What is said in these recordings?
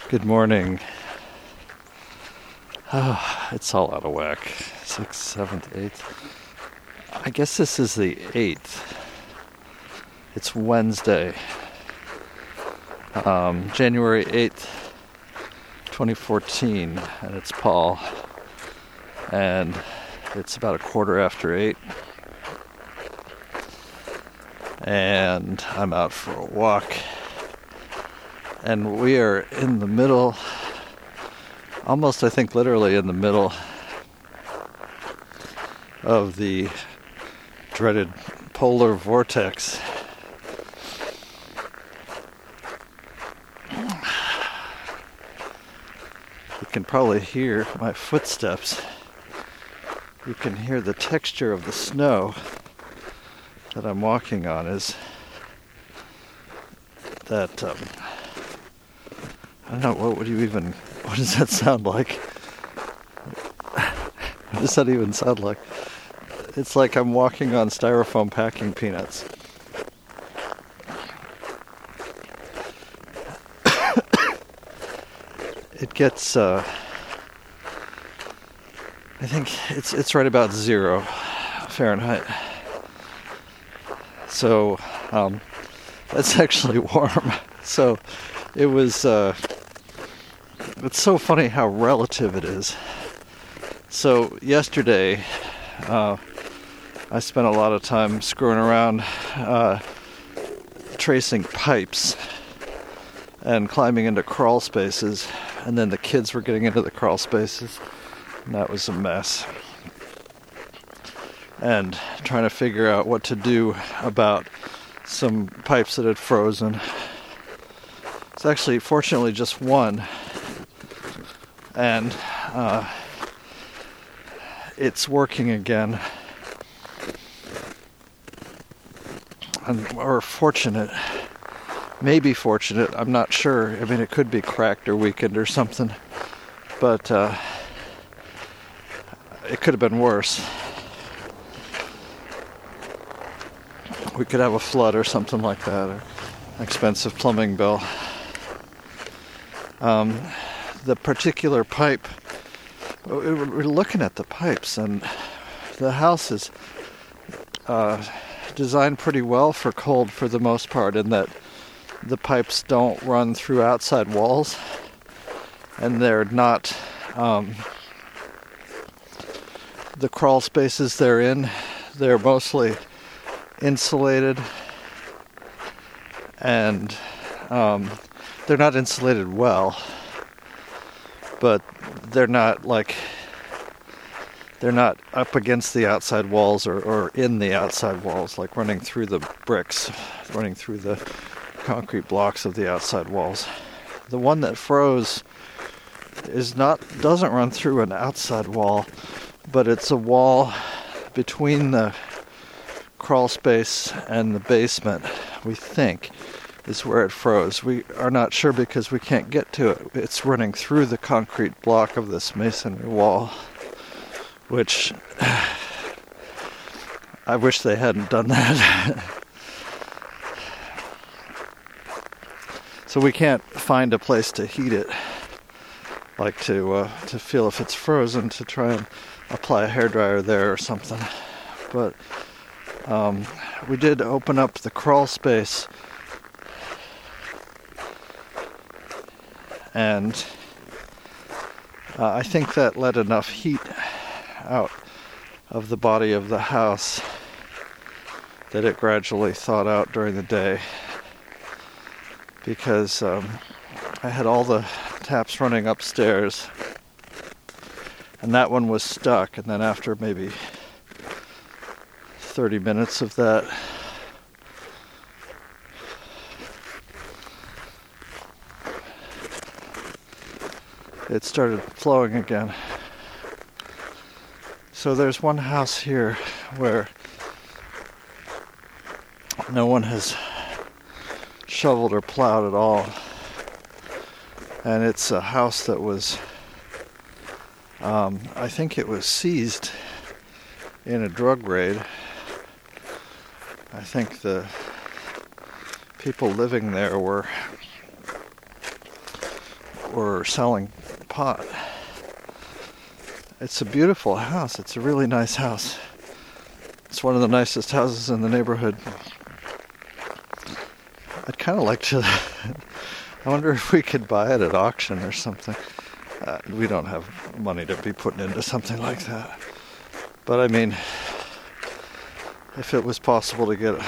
Good morning. It's all out of whack. 6th, 7th, 8th. I guess this is the 8th. It's Wednesday, January 8th, 2014, and it's Paul. And it's about 8:15. And I'm out for a walk. And we are in the middle, almost I think literally in the middle of the dreaded polar vortex. You can probably hear my footsteps. You can hear the texture of the snow that I'm walking on is that, I don't know, what does that sound like? What does that even sound like? It's like I'm walking on styrofoam packing peanuts. It gets, I think it's right about 0 Fahrenheit. So, that's actually warm. So, it was, it's so funny how relative it is. So, yesterday, I spent a lot of time screwing around, tracing pipes and climbing into crawl spaces, and then the kids were getting into the crawl spaces, and that was a mess. And trying to figure out what to do about some pipes that had frozen. It's actually, fortunately, just one, and it's working again. And we're fortunate, maybe fortunate, I'm not sure. I mean, it could be cracked or weakened or something, but it could have been worse. We could have a flood or something like that, or an expensive plumbing bill. The particular pipe, we're looking at the pipes, and the house is designed pretty well for cold for the most part, in that the pipes don't run through outside walls, and they're not, the crawl spaces they're in, they're mostly insulated, and they're not insulated well, but they're not up against the outside walls or in the outside walls, like running through the bricks, running through the concrete blocks of the outside walls. The one that froze doesn't run through an outside wall, but it's a wall between the crawl space and the basement, we think, is where it froze. We are not sure because we can't get to it. It's running through the concrete block of this masonry wall, which I wish they hadn't done that. So we can't find a place to heat it, like to feel if it's frozen, to try and apply a hairdryer there or something. But we did open up the crawl space, and I think that let enough heat out of the body of the house that it gradually thawed out during the day, because I had all the taps running upstairs, and that one was stuck, and then after maybe 30 minutes of that, it started flowing again. So there's one house here where no one has shoveled or plowed at all, and it's a house that was, I think it was seized in a drug raid. I think the people living there were were selling pot. It's a beautiful house. It's a really nice house. It's one of the nicest houses in the neighborhood. I'd kind of like to... I wonder if we could buy it at auction or something. We don't have money to be putting into something like that. But I mean, if it was possible to get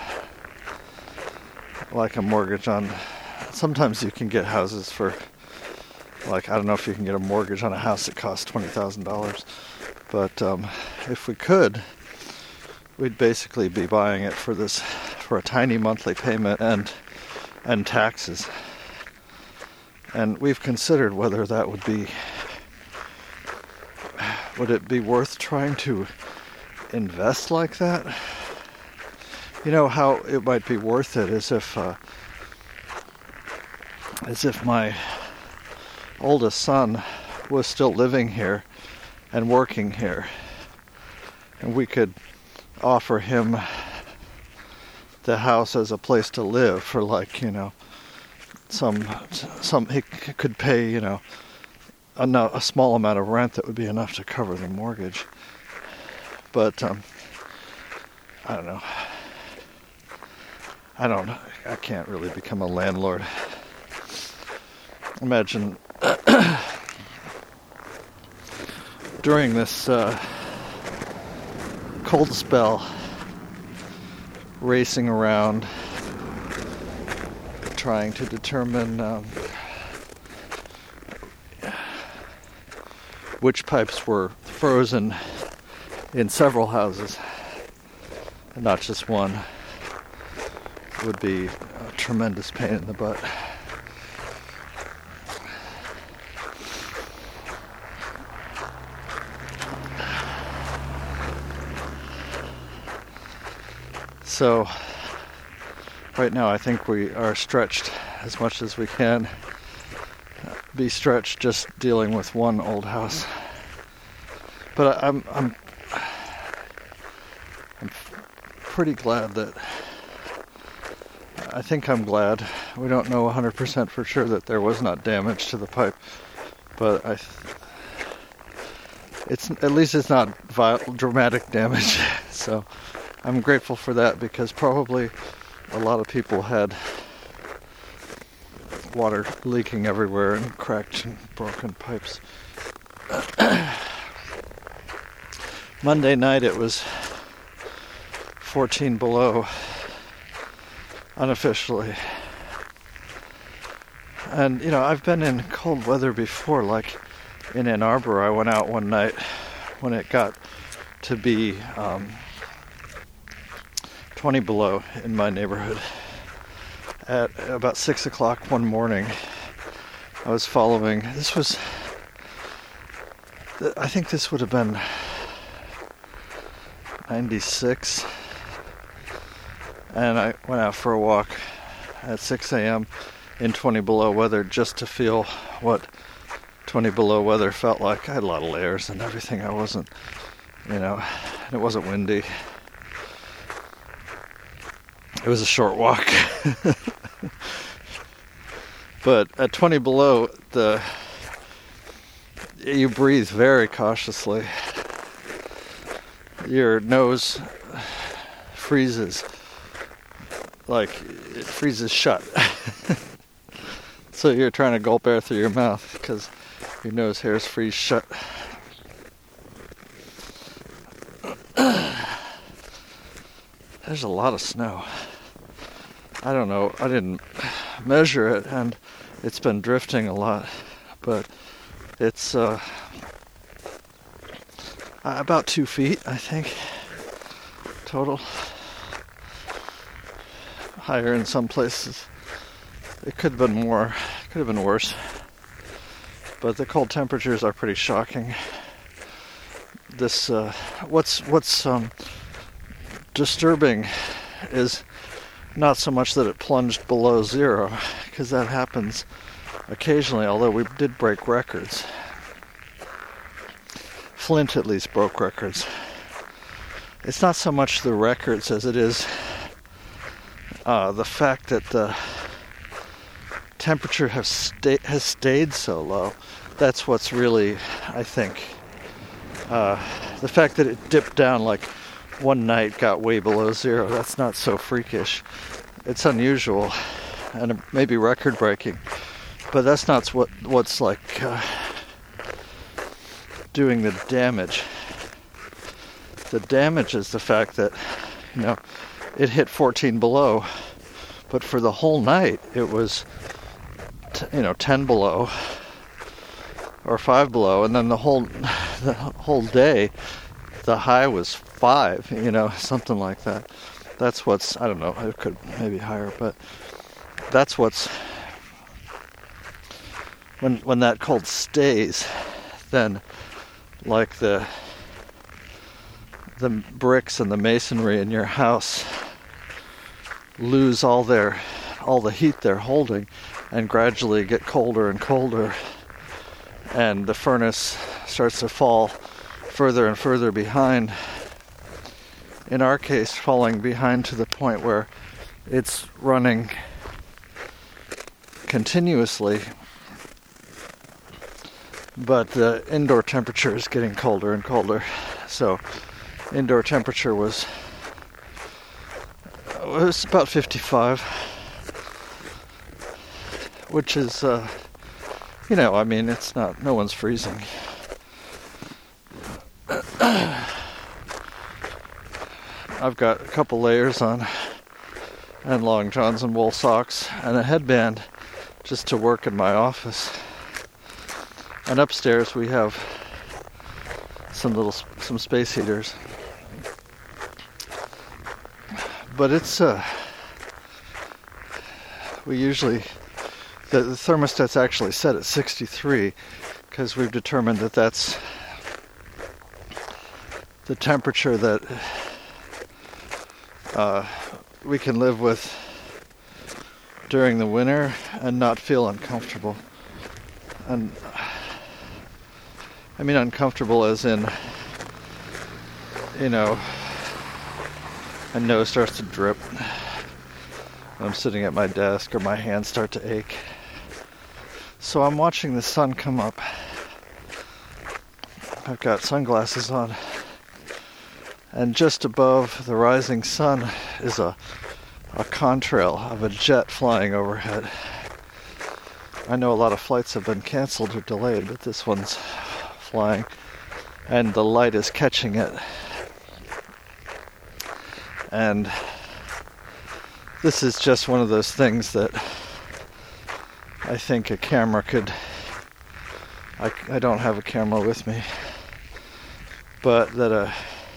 like a mortgage on... Sometimes you can get houses for... Like, I don't know if you can get a mortgage on a house that costs $20,000. But if we could, we'd basically be buying it for a tiny monthly payment and taxes. And we've considered whether that would it be worth trying to invest like that? You know how it might be worth it as if my oldest son was still living here and working here, and we could offer him the house as a place to live for, like, you know, some he could pay, you know, a small amount of rent that would be enough to cover the mortgage. But I don't know. I can't really become a landlord. Imagine during this cold spell, racing around trying to determine which pipes were frozen in several houses, and not just one, would be a tremendous pain in the butt. So, right now I think we are stretched as much as we can be stretched just dealing with one old house. But I'm pretty glad that... I think I'm glad. We don't know 100% for sure that there was not damage to the pipe, but at least it's not dramatic damage. So I'm grateful for that, because probably a lot of people had water leaking everywhere and cracked and broken pipes. Monday night it was 14 below unofficially. And, you know, I've been in cold weather before, like in Ann Arbor. I went out one night when it got to be 20 below in my neighborhood. At about 6 o'clock one morning, I was following, I think this would have been 96, and I went out for a walk at 6 a.m. in 20 below weather just to feel what 20 below weather felt like. I had a lot of layers and everything. I wasn't, you know, and it wasn't windy. It was a short walk. But at 20 below, you breathe very cautiously. Your nose freezes, like it freezes shut. So you're trying to gulp air through your mouth because your nose hairs freeze shut. There's a lot of snow. I don't know, I didn't measure it, and it's been drifting a lot, but it's about 2 feet, I think, total. Higher in some places. It could have been more, could have been worse. But the cold temperatures are pretty shocking. This, what's disturbing is not so much that it plunged below zero, because that happens occasionally, although we did break records. Flint at least broke records. It's not so much the records as it is the fact that temperature has stayed so low. That's what's really, I think, the fact that it dipped down like one night, got way below zero. That's not so freakish. It's unusual and maybe record-breaking, but that's not what's like doing the damage. The damage is the fact that, it hit 14 below, but for the whole night it was, 10 below or 5 below, and then the whole day the high was 5, something like that. That's what's, I don't know, it could maybe higher, but that's what's, when that cold stays, then like the bricks and the masonry in your house lose all the heat they're holding and gradually get colder and colder, and the furnace starts to fall further and further behind. In our case, falling behind to the point where it's running continuously, but the indoor temperature is getting colder and colder. So indoor temperature was about 55, which is, it's not, no one's freezing. I've got a couple layers on, and long johns and wool socks, and a headband just to work in my office. And upstairs we have some space heaters. But it's we usually the thermostat's actually set at 63 because we've determined that that's the temperature that we can live with during the winter and not feel uncomfortable. And I mean uncomfortable as in, my nose starts to drip. I'm sitting at my desk or my hands start to ache. So I'm watching the sun come up. I've got sunglasses on. And just above the rising sun is a contrail of a jet flying overhead. I know a lot of flights have been canceled or delayed, but this one's flying, and the light is catching it. And this is just one of those things that I think a camera could... I don't have a camera with me, but that a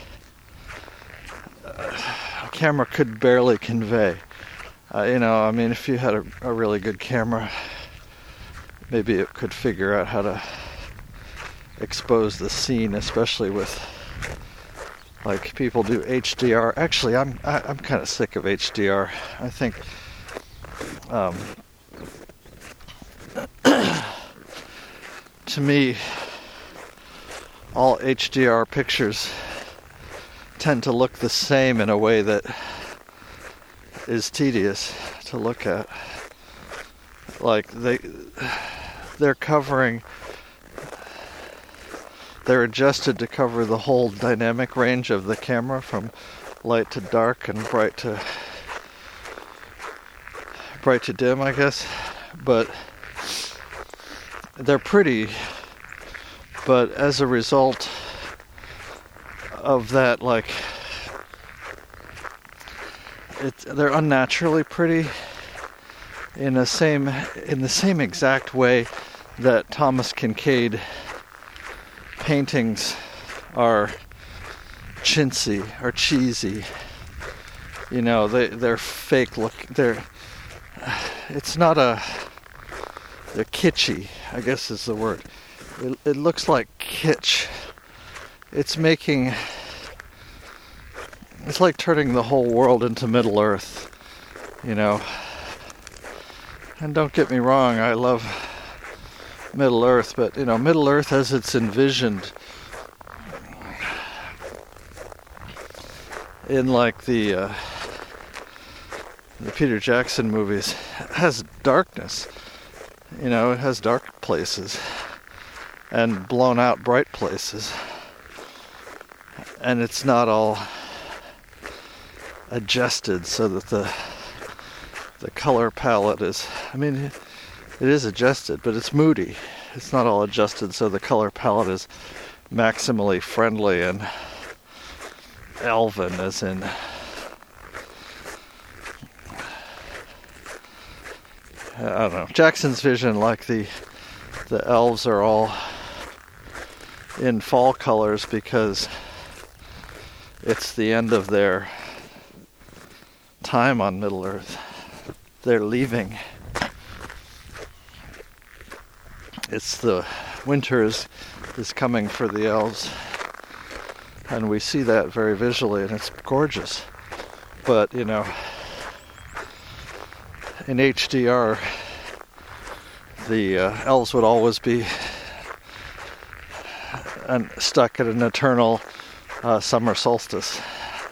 camera could barely convey. If you had a really good camera, maybe it could figure out how to expose the scene, especially with, like, people do HDR. Actually, I'm kind of sick of HDR. I think to me, all HDR pictures tend to look the same in a way that is tedious to look at. Like they're adjusted to cover the whole dynamic range of the camera, from light to dark and bright to dim, I guess. But they're pretty, but as a result of that, like, they're unnaturally pretty in the same exact way that Thomas Kinkade paintings are chintzy or cheesy. They're fake look. They're kitschy, I guess is the word. It looks like kitsch. It's like turning the whole world into Middle Earth, And don't get me wrong, I love Middle Earth, but, Middle Earth as it's envisioned in, like, the Peter Jackson movies has darkness. It has dark places and blown out bright places. And it's not all adjusted so that the color palette is, it is adjusted, but it's moody. It's not all adjusted so the color palette is maximally friendly and elven, as in I don't know. Jackson's vision, like the elves are all in fall colors because it's the end of their time on Middle Earth. They're leaving. It's the winter is coming for the elves, and we see that very visually, and it's gorgeous. But in HDR, the elves would always be stuck at an eternal summer solstice.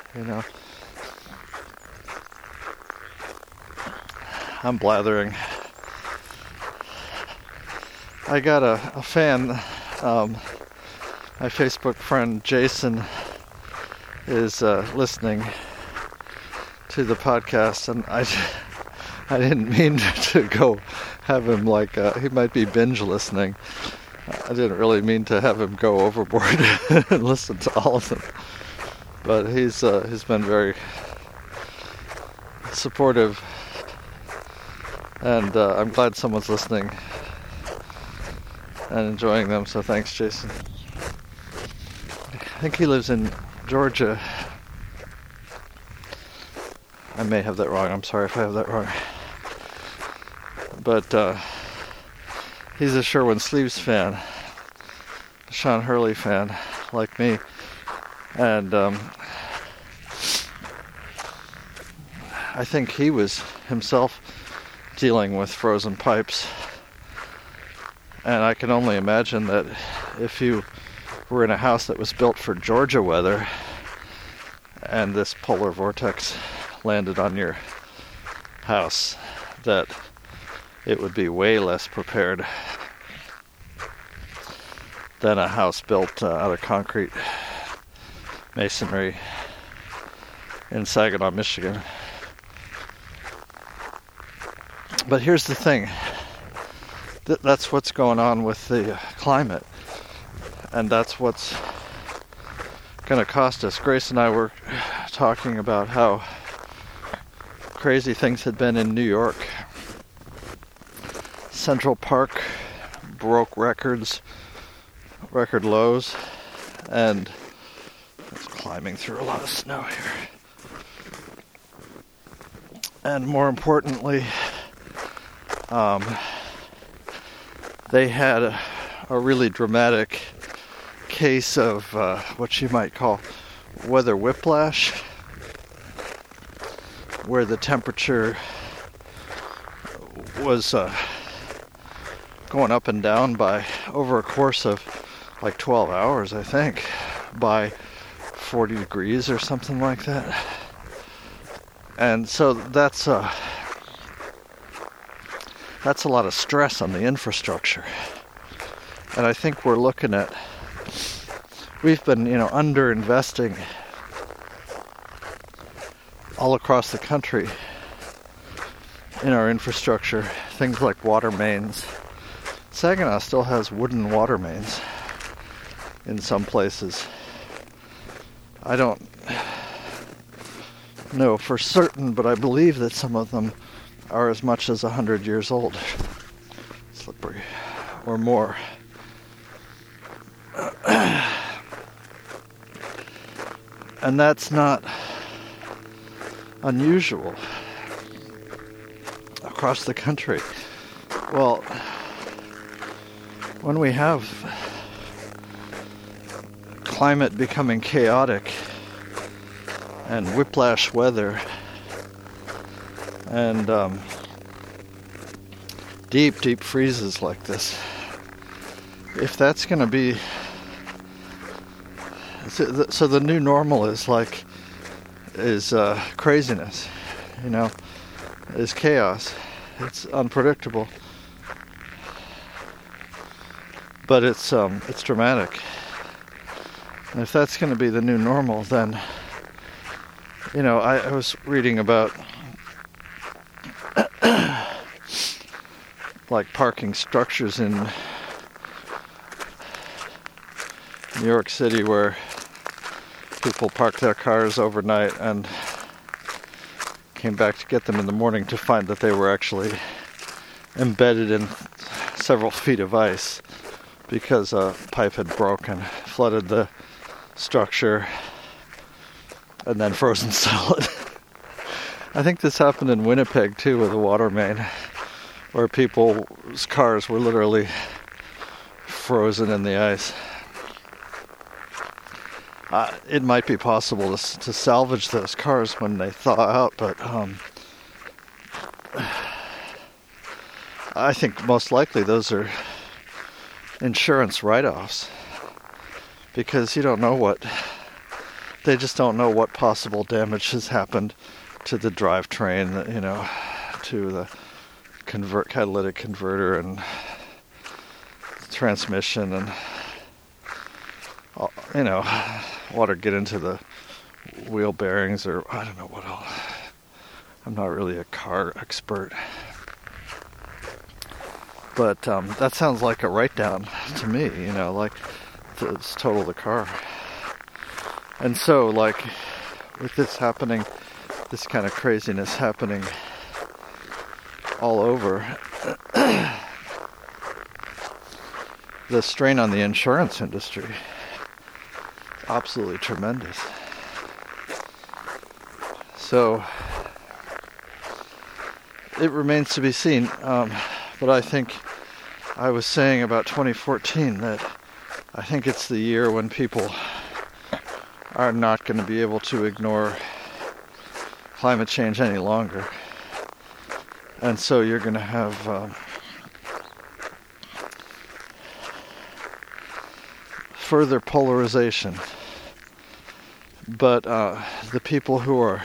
I'm blathering. I got a fan, my Facebook friend Jason is listening to the podcast, and I didn't mean to go have him he might be binge listening. I didn't really mean to have him go overboard and listen to all of them. But he's been very supportive, and I'm glad someone's listening and enjoying them, so thanks, Jason. I think he lives in Georgia. I may have that wrong. I'm sorry if I have that wrong. But he's a Sherwin Sleeves fan, a Sean Hurley fan, like me. And I think he was himself dealing with frozen pipes. And I can only imagine that if you were in a house that was built for Georgia weather and this polar vortex landed on your house, that it would be way less prepared than a house built out of concrete masonry in Saginaw, Michigan. But here's the thing. That's what's going on with the climate, and that's what's going to cost us. Grace and I were talking about how crazy things had been in New York. Central Park broke record lows, and it's climbing through a lot of snow here. And more importantly, they had a really dramatic case of what you might call weather whiplash, where the temperature was going up and down by over a course of 12 hours, I think, by 40 degrees or something like that. And so that's a lot of stress on the infrastructure. And I think we've been, under-investing all across the country in our infrastructure, things like water mains. Saginaw still has wooden water mains in some places. I don't know for certain, but I believe that some of them are as much as 100 years old. Slippery. Or more. And that's not unusual across the country. Well, when we have climate becoming chaotic and whiplash weather and deep freezes like this, if that's going to be so the new normal is craziness, is chaos. It's unpredictable. But it's dramatic. And if that's going to be the new normal, then, I was reading about like parking structures in New York City where people park their cars overnight and came back to get them in the morning to find that they were actually embedded in several feet of ice because a pipe had broken, flooded the structure, and then frozen solid. I think this happened in Winnipeg too with a water main, where people's cars were literally frozen in the ice. It might be possible to salvage those cars when they thaw out, but I think most likely those are insurance write-offs, because they just don't know what possible damage has happened to the drivetrain, to the catalytic converter and transmission, and water get into the wheel bearings, or I don't know what else. I'm not really a car expert, but that sounds like a write-down to me, like it's total the car. And so, like, with this happening, this kind of craziness happening all over, the strain on the insurance industry is absolutely tremendous. So it remains to be seen, but I think I was saying about 2014 that I think it's the year when people are not going to be able to ignore climate change any longer. And so you're going to have further polarization. But the people who are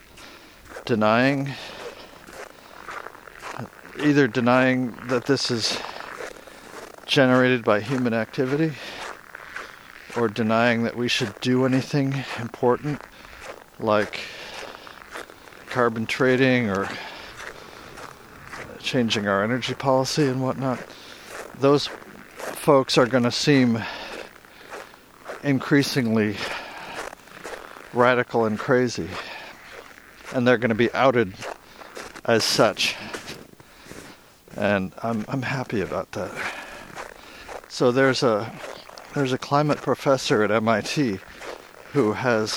either denying that this is generated by human activity, or denying that we should do anything important like carbon trading or changing our energy policy and whatnot, those folks are going to seem increasingly radical and crazy, and they're going to be outed as such. And I'm happy about that. So there's a climate professor at MIT who has,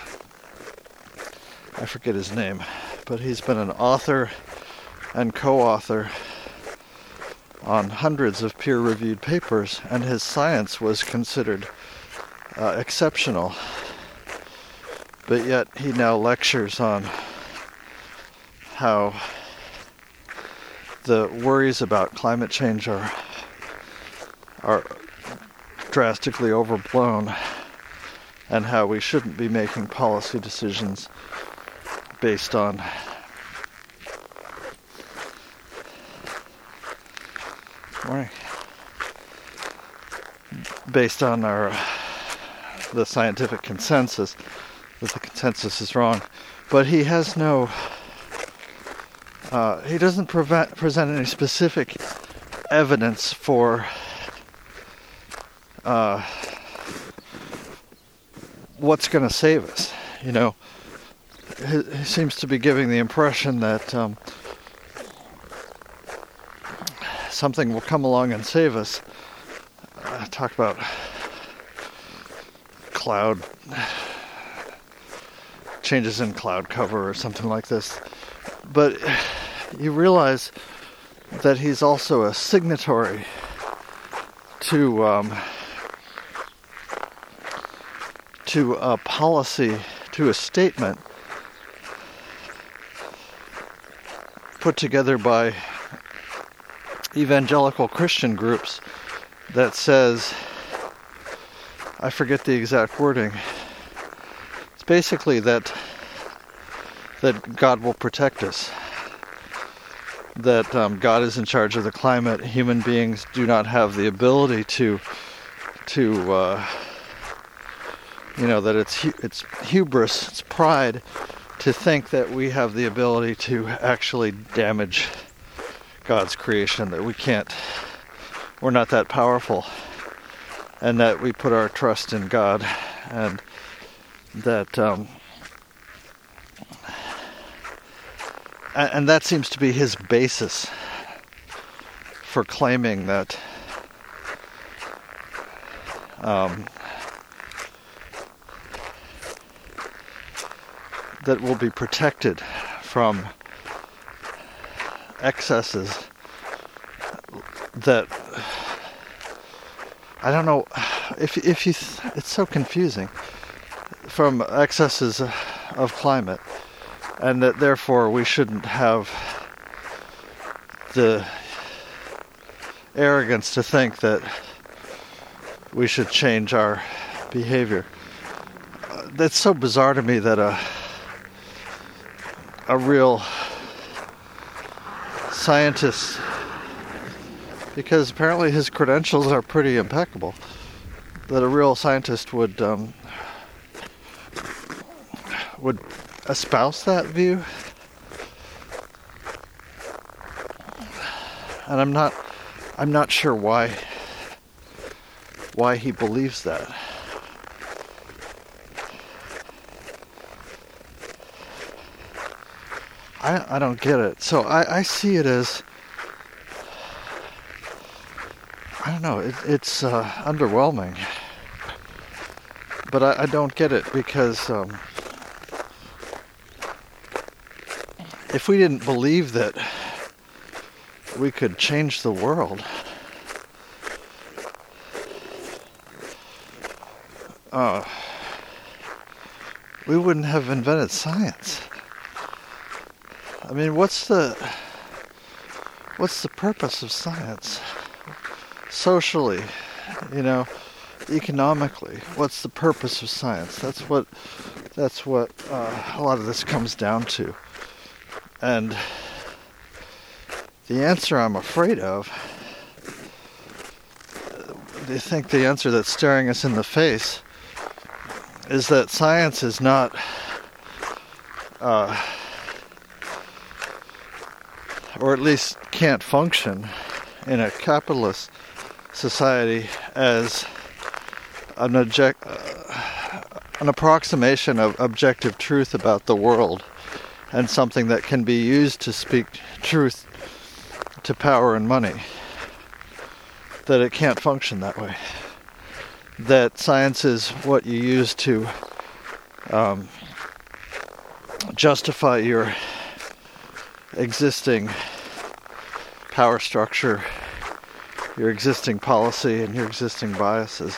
I forget his name, but he's been an author and co-author on hundreds of peer-reviewed papers, and his science was considered exceptional. But yet he now lectures on how the worries about climate change are drastically overblown, and how we shouldn't be making policy decisions based on the scientific consensus, that the consensus is wrong. But he has he doesn't present any specific evidence for what's going to save us. He seems to be giving the impression that something will come along and save us. Talk about cloud changes in cloud cover or something like this. But you realize that he's also a signatory to a policy, to a statement put together by evangelical Christian groups that says, I forget the exact wording, it's basically that God will protect us. that God is in charge of the climate. Human beings do not have the ability to that it's hubris, it's pride to think that we have the ability to actually damage God's creation, that we're not that powerful, and that we put our trust in God, and that and that seems to be his basis for claiming that that we'll be protected from excesses that I don't know if you it's so confusing, from excesses of climate, and that therefore we shouldn't have the arrogance to think that we should change our behavior. That's so bizarre to me that a real scientist, because apparently his credentials are pretty impeccable, that a real scientist would espouse that view. And I'm not sure why he believes that. I don't get it. So I see it as, I don't know, it's underwhelming. But I don't get it, because if we didn't believe that we could change the world, we wouldn't have invented science. I mean, what's the purpose of science? Socially, economically, what's the purpose of science? That's what a lot of this comes down to. And the answer I'm afraid of, I think the answer that's staring us in the face, is that science is not or at least can't function in a capitalist society as an approximation of objective truth about the world, and something that can be used to speak truth to power and money. That it can't function that way. That science is what you use to justify your existing power structure, your existing policy, and your existing biases.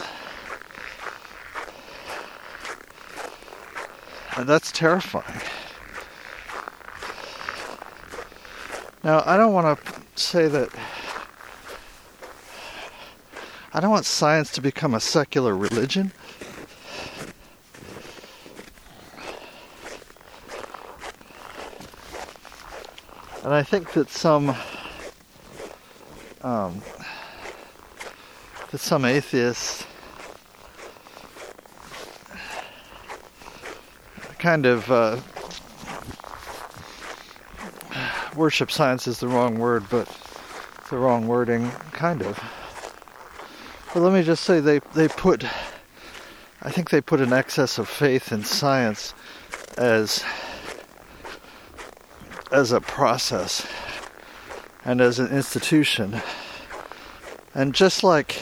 And that's terrifying. Now, I don't want to say that I don't want science to become a secular religion. And I think that some atheists kind of worship science is the wrong word, but the wrong wording, kind of. But let me just say I think they put an excess of faith in science as a process and as an institution. And just like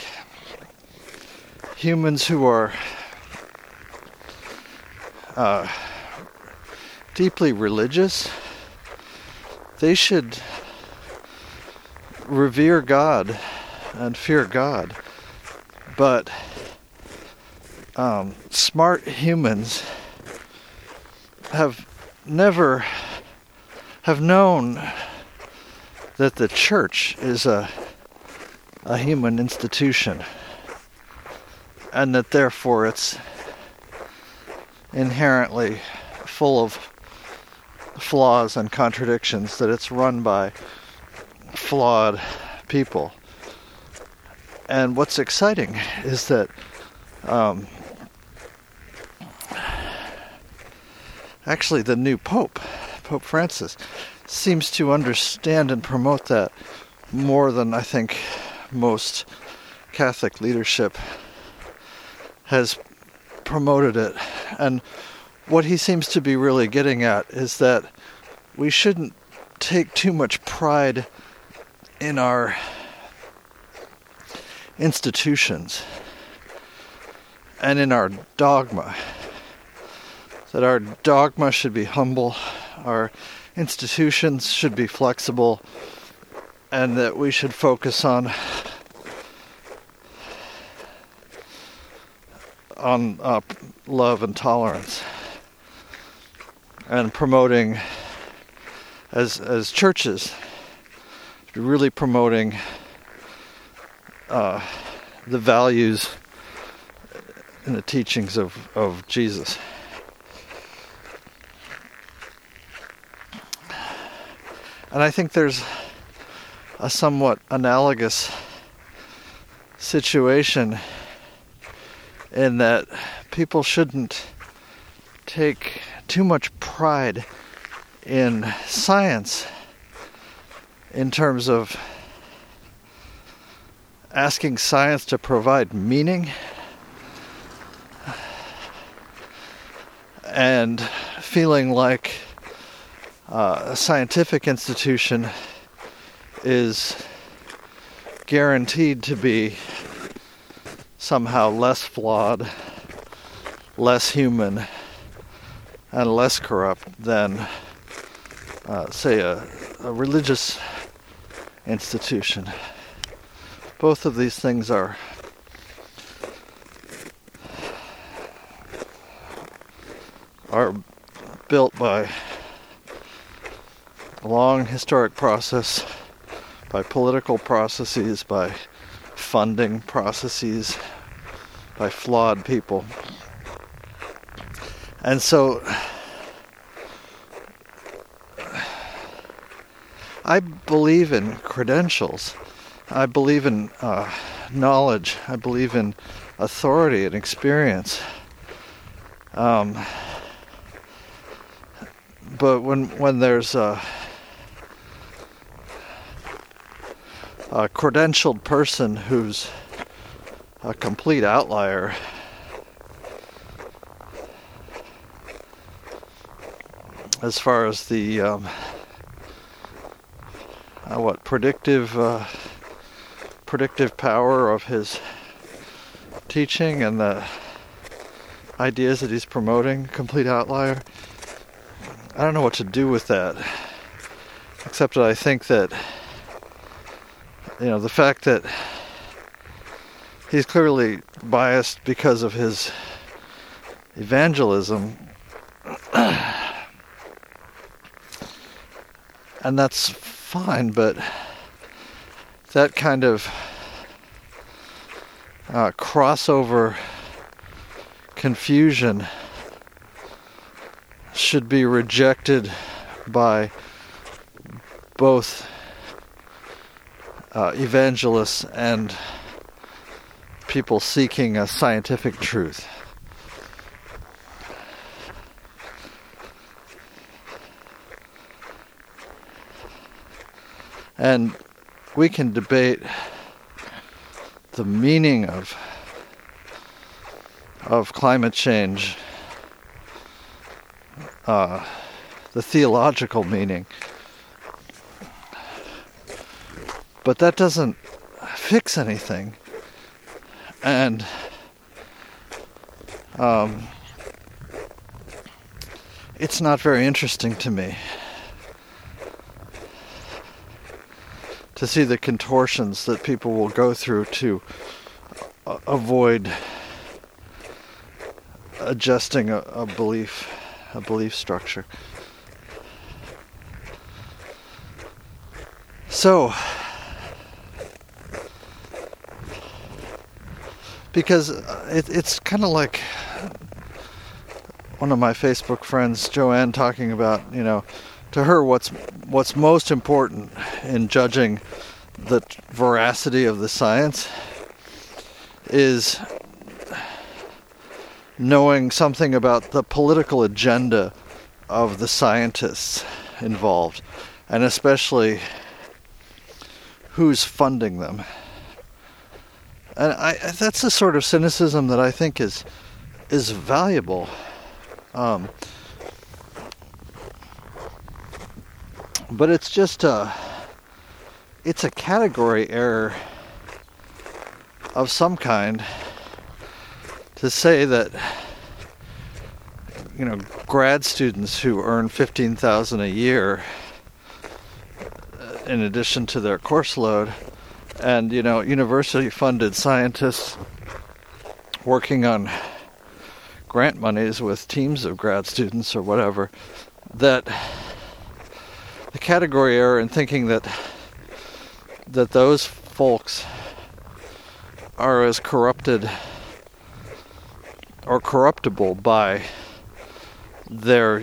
humans who are deeply religious, they should revere God and fear God. But smart humans have known that the church is a human institution, and that therefore it's inherently full of flaws and contradictions, that it's run by flawed people. And what's exciting is that actually the new Pope Francis, seems to understand and promote that more than I think most Catholic leadership has promoted it. And what he seems to be really getting at is that we shouldn't take too much pride in our institutions and in our dogma. That our dogma should be humble, our institutions should be flexible, and that we should focus on love and tolerance, and promoting as churches, really promoting the values and the teachings of Jesus. And I think there's a somewhat analogous situation in that people shouldn't take too much pride in science in terms of asking science to provide meaning and feeling like a scientific institution is guaranteed to be somehow less flawed, less human, and less corrupt than, say, a religious institution. Both of these things are built by a long historic process, by political processes, by funding processes, by flawed people. And so I believe in credentials. I believe in knowledge. I believe in authority and experience. But when there's a credentialed person who's a complete outlier, as far as the predictive power of his teaching and the ideas that he's promoting, complete outlier, I don't know what to do with that, except that I think that, the fact that he's clearly biased because of his evangelism, and that's fine, but that kind of crossover confusion should be rejected by both evangelists and people seeking a scientific truth. And we can debate the meaning of climate change, the theological meaning, but that doesn't fix anything. And it's not very interesting to me to see the contortions that people will go through to avoid adjusting a belief structure. So, because it's kind of like one of my Facebook friends, Joanne, talking to her, what's most important in judging the veracity of the science is knowing something about the political agenda of the scientists involved, and especially who's funding them. And that's the sort of cynicism that I think is valuable. But it's just it's a category error of some kind to say that, grad students who earn $15,000 a year in addition to their course load, and university-funded scientists working on grant monies with teams of grad students or whatever, that the category error in thinking that those folks are as corrupted or corruptible by their,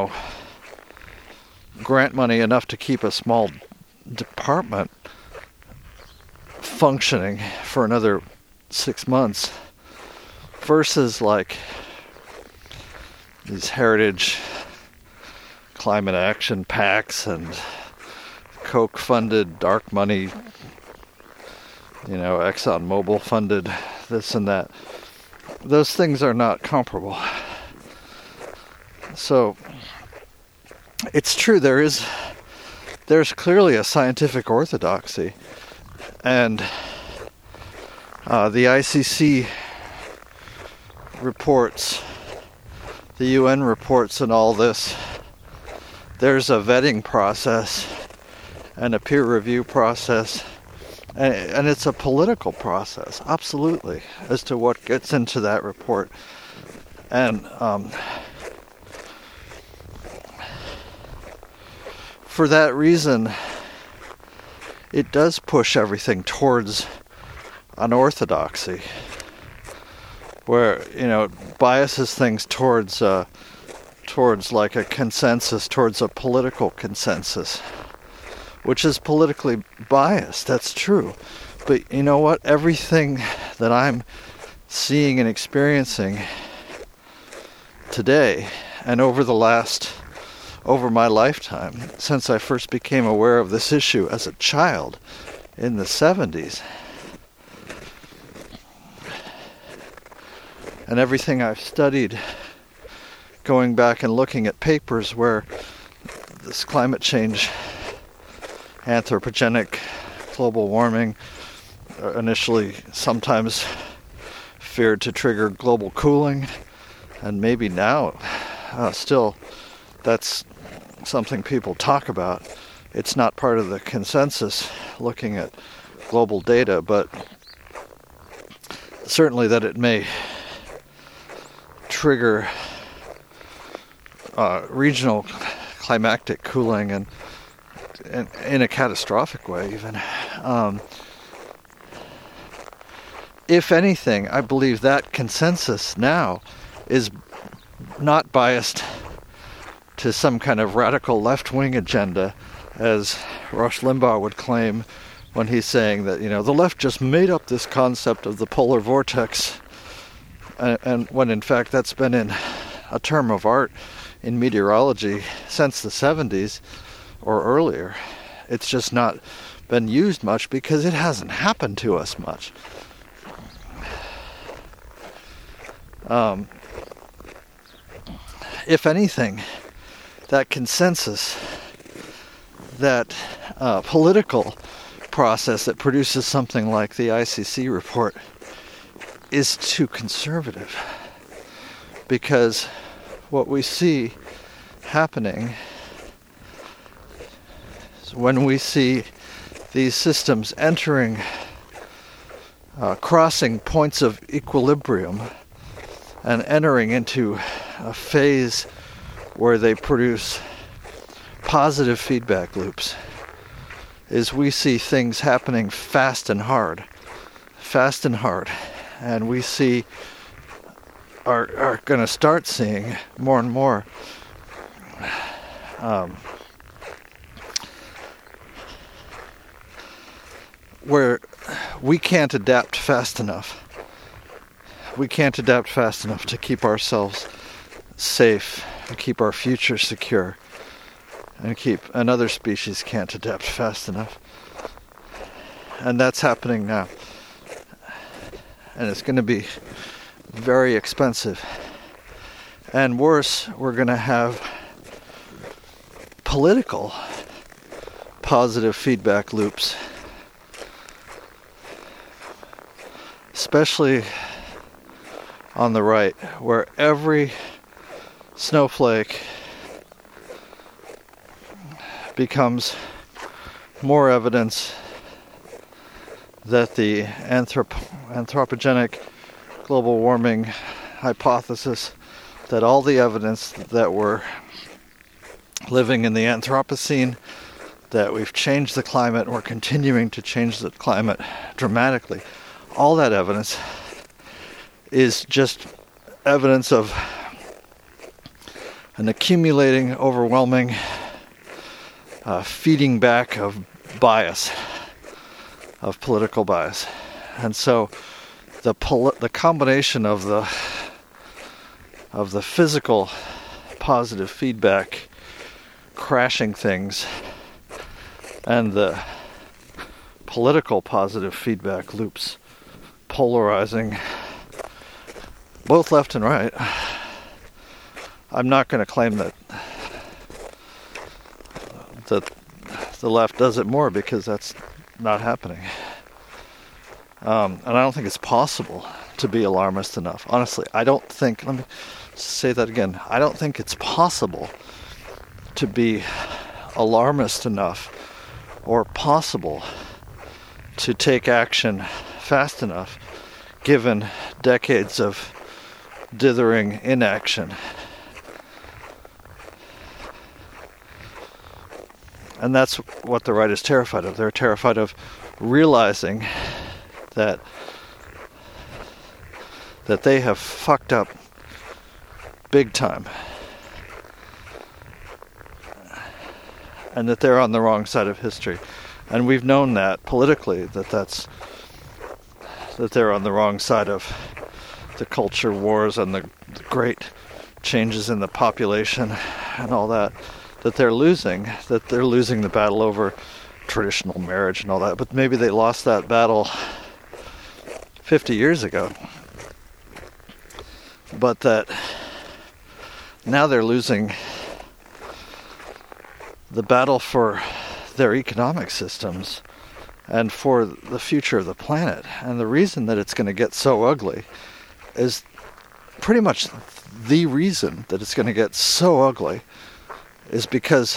grant money enough to keep a small department functioning for another 6 months versus like these heritage climate action PACs and Koch funded dark money, ExxonMobil funded this and that. Those things are not comparable. So it's true, there's clearly a scientific orthodoxy, and the ICC reports, the UN reports, and all this. There's a vetting process and a peer review process, and it's a political process, absolutely, as to what gets into that report. And for that reason, it does push everything towards an orthodoxy, where biases things towards like a consensus, towards a political consensus, which is politically biased. That's true. But you know what? Everything that I'm seeing and experiencing today and over my lifetime, since I first became aware of this issue as a child in the 70s, and everything I've studied going back and looking at papers where this climate change, anthropogenic global warming, initially sometimes feared to trigger global cooling, and maybe now still that's something people talk about. It's not part of the consensus looking at global data, but certainly that it may trigger regional climactic cooling, and in a catastrophic way even. If anything, I believe that consensus now is not biased to some kind of radical left-wing agenda, as Rush Limbaugh would claim when he's saying that, the left just made up this concept of the polar vortex, and when in fact that's been in a term of art in meteorology since the 70s or earlier. It's just not been used much because it hasn't happened to us much. If anything, that consensus, that political process that produces something like the ICC report is too conservative, because what we see happening is when we see these systems entering, crossing points of equilibrium and entering into a phase where they produce positive feedback loops, is we see things happening fast and hard, and we see are going to start seeing more and more where we can't adapt fast enough. We can't adapt fast enough to keep ourselves safe, to keep our future secure, and other species can't adapt fast enough. And that's happening now. And it's going to be very expensive. And worse, we're going to have political positive feedback loops. Especially on the right, where every snowflake becomes more evidence that the anthropogenic global warming hypothesis, that all the evidence that we're living in the Anthropocene, that we've changed the climate and we're continuing to change the climate dramatically, all that evidence is just evidence of an accumulating, overwhelming feeding back of bias, of political bias. And so the combination of the physical positive feedback crashing things and the political positive feedback loops polarizing both left and right. I'm not going to claim that the left does it more, because that's not happening. And I don't think it's possible to be alarmist enough. Honestly, let me say that again. I don't think it's possible to be alarmist enough, or possible to take action fast enough, given decades of dithering inaction. And that's what the right is terrified of. They're terrified of realizing that they have fucked up big time, and that they're on the wrong side of history. And we've known that politically, that they're on the wrong side of the culture wars and the great changes in the population and all that they're losing the battle over traditional marriage and all that. But maybe they lost that battle 50 years ago. But that now they're losing the battle for their economic systems and for the future of the planet. And the reason that it's going to get so ugly is pretty much the reason that it's going to get so ugly is because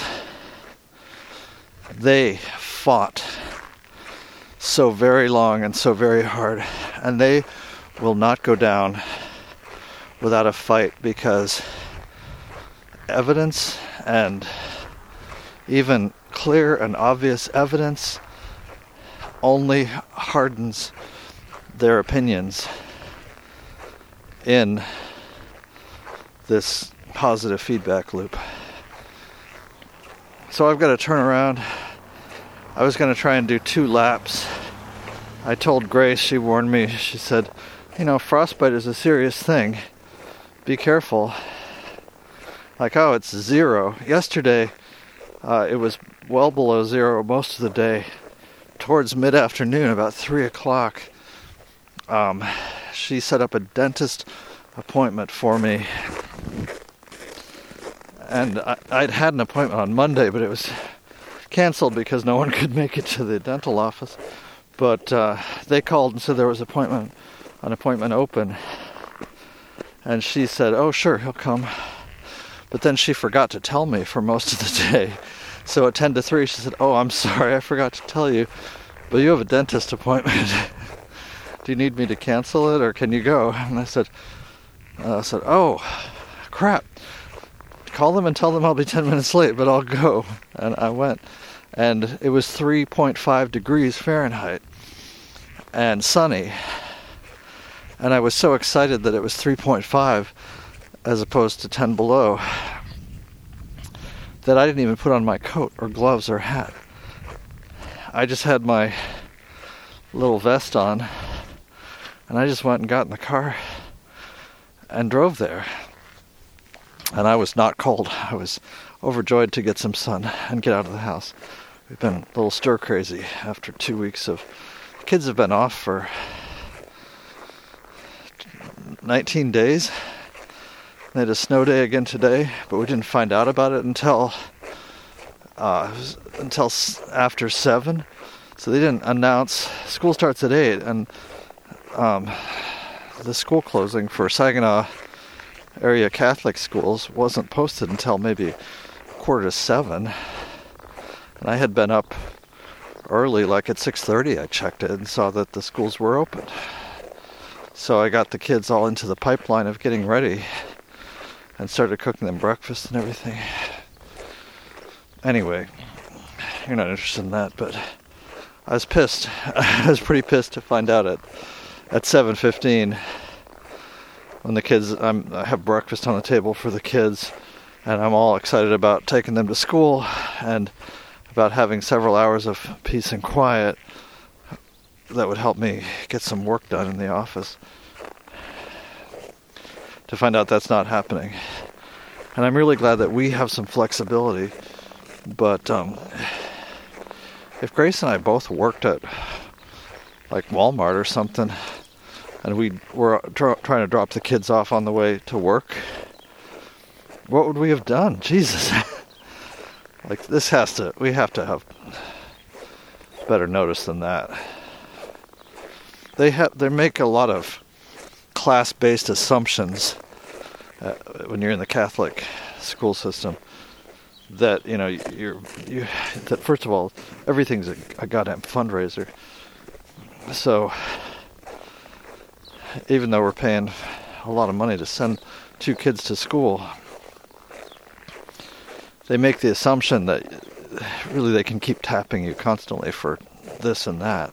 they fought so very long and so very hard, and they will not go down without a fight, because evidence, and even clear and obvious evidence, only hardens their opinions in this positive feedback loop. So I've got to turn around. I was going to try and do 2 laps. I told Grace, she warned me, she said, frostbite is a serious thing. Be careful. Like, oh, it's 0. Yesterday, it was well below 0 most of the day. Towards mid-afternoon, about 3 o'clock, she set up a dentist appointment for me. And I'd had an appointment on Monday, but it was canceled because no one could make it to the dental office. But they called and said there was an appointment open. And she said, oh, sure, he'll come. But then she forgot to tell me for most of the day. So at 10 to 3, she said, oh, I'm sorry, I forgot to tell you, but you have a dentist appointment. Do you need me to cancel it, or can you go? And I said, oh, crap. Call them and tell them I'll be 10 minutes late, but I'll go. And I went. And it was 3.5 degrees Fahrenheit and sunny. And I was so excited that it was 3.5 as opposed to 10 below that I didn't even put on my coat or gloves or hat. I just had my little vest on, and I just went and got in the car and drove there. And I was not cold. I was overjoyed to get some sun and get out of the house. We've been a little stir crazy after 2 weeks of... Kids have been off for 19 days. They had a snow day again today, but we didn't find out about it until after 7. So they didn't announce. School starts at 8, and the school closing for Saginaw area Catholic schools wasn't posted until maybe 6:45. And I had been up early, like at 6:30. I checked it and saw that the schools were open. So I got the kids all into the pipeline of getting ready and started cooking them breakfast and everything. Anyway, you're not interested in that, but I was pissed. I was pretty pissed to find out at 7:15 when the kids, I have breakfast on the table for the kids, and I'm all excited about taking them to school and about having several hours of peace and quiet that would help me get some work done in the office. To find out that's not happening. And I'm really glad that we have some flexibility, but if Grace and I both worked at like Walmart or something, and we were trying to drop the kids off on the way to work, what would we have done? Jesus. Like, we have to have better notice than that. They make a lot of class-based assumptions when you're in the Catholic school system that, you know, that first of all, everything's a goddamn fundraiser. So even though we're paying a lot of money to send 2 kids to school, they make the assumption that really they can keep tapping you constantly for this and that.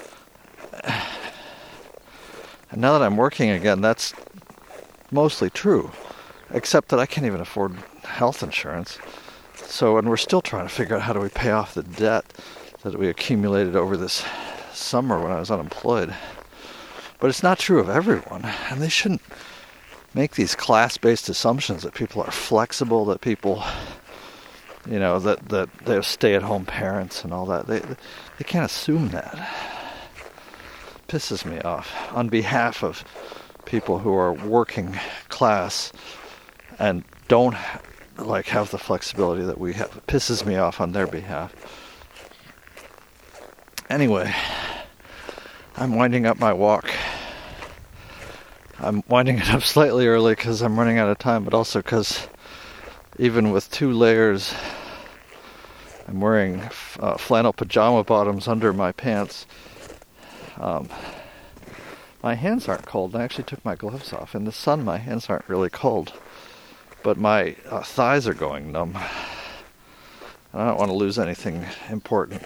And now that I'm working again, that's mostly true, except that I can't even afford health insurance. So, and we're still trying to figure out how do we pay off the debt that we accumulated over this summer when I was unemployed. But it's not true of everyone, and they shouldn't make these class-based assumptions that people are flexible, that people, you know, that they have stay-at-home parents and all that. They can't assume that. Pisses me off on behalf of people who are working class and don't have the flexibility that we have. It pisses me off on their behalf. Anyway, I'm winding up my walk. I'm winding it up slightly early because I'm running out of time, but also because even with 2 layers, I'm wearing flannel pajama bottoms under my pants. My hands aren't cold. I actually took my gloves off. In the sun, my hands aren't really cold. But my thighs are going numb. And I don't want to lose anything important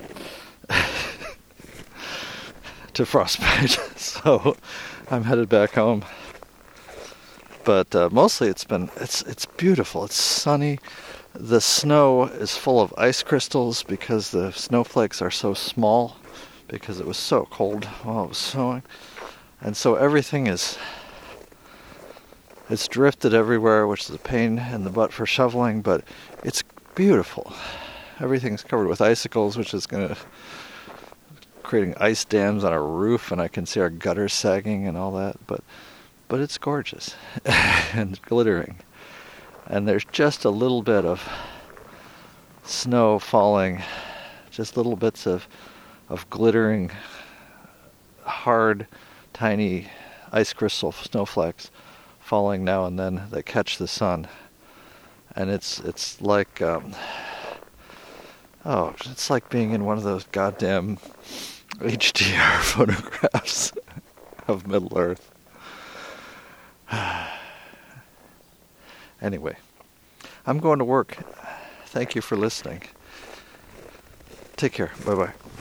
to frostbite. So I'm headed back home. But mostly it's beautiful. It's sunny. The snow is full of ice crystals because the snowflakes are so small, because it was so cold while it was snowing. And so everything it's drifted everywhere, which is a pain in the butt for shoveling, but it's beautiful. Everything's covered with icicles, which is creating ice dams on our roof, and I can see our gutters sagging and all that, but it's gorgeous and glittering. And there's just a little bit of snow falling, just little bits of glittering, hard, tiny ice crystal snowflakes falling now and then that catch the sun. And it's like it's like being in one of those goddamn HDR photographs of Middle Earth. Anyway, I'm going to work. Thank you for listening. Take care. Bye-bye.